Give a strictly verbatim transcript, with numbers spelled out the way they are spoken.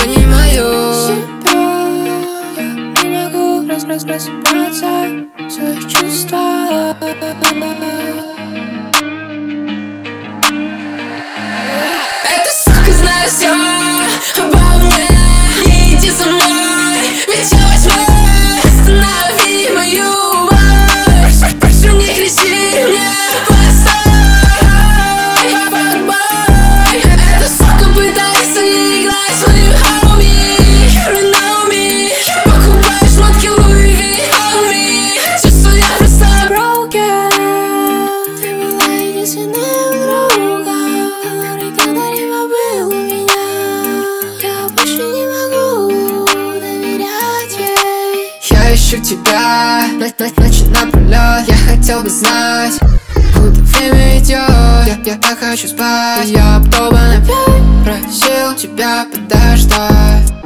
понимаю себя. Я не могу раз раз разобраться в своих чувствах. Эта сука знает все обо мне. Не иди за мной, ведь я возьму. Останови мою боль. Прошу, не кричи мне. Эта сука пытается играть своим homie. You know me. Покупаешь шмотки Louis V on me. Чувствую, я просто broken. Ты была единственным другом, который когда-либо был у меня. Я больше не могу доверять ей. Я ищу тебя ночь напролёт. Я хотел бы знать, куда время идет. Я, я так хочу спать. Я бы опять просил тебя подождать.